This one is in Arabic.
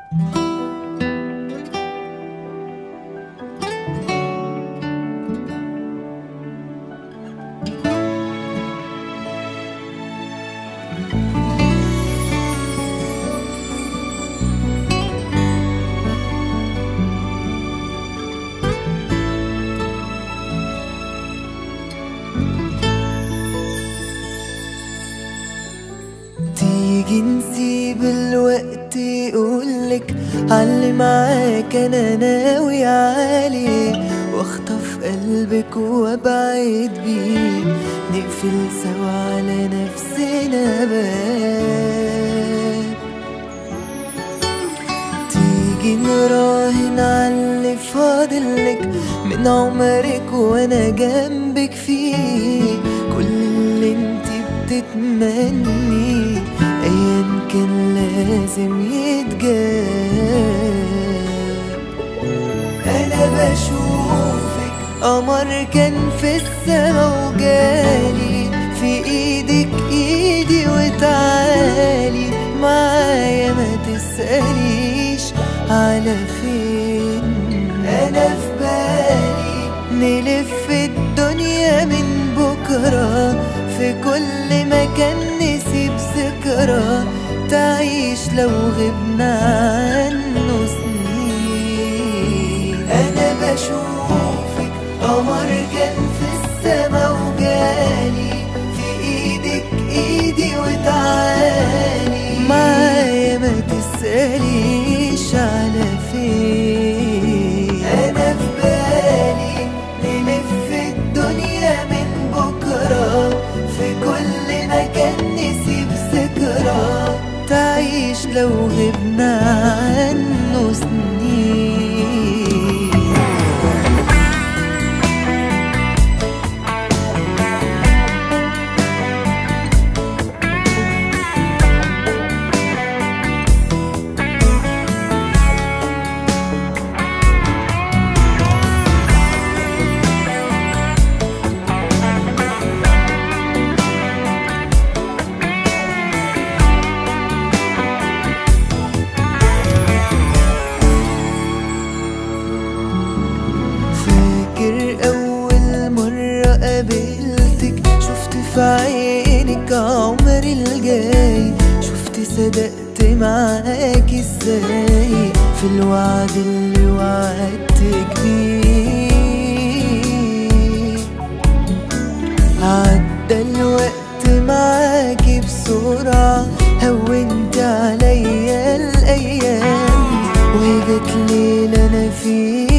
تيجي نسيب الوقت يقولك عاللي معاك انا ناوي عليه، واخطف قلبك وابعد بيه، نقفل سوا على نفسنا باب. تيجي نراهن عاللي فاضلك من عمرك وانا جنبك فيه، كل اللي انتي بتتمني ايا كان لازم يتجاب. انا بشوفك قمر كان في السما وجالي، في ايدك ايدي وتعالي معايا ما تسأليش على فين. انا في بالي نلف الدنيا من بكرة، في كل مكان نسيب ذكرى تعيش لو غبنا عنه سنين. انا بشوفك قمر كان في السما وجالي، في ايدك ايدي وتعالي معايا ما تسأليش على فين. انا في بالي نلف الدنيا من بكرة، في كل مكان نسيب ذكرى تعيش لو غبنا عنه سنين. أول مرة قابلتك شفت في عينك عمري الجاي، شفت صدقت معاك ازاي في الوعد اللي وعدتك بيه. عدى الوقت معاكي بسرعة، هونت عليا الأيام، وجت ليلة أنا فيها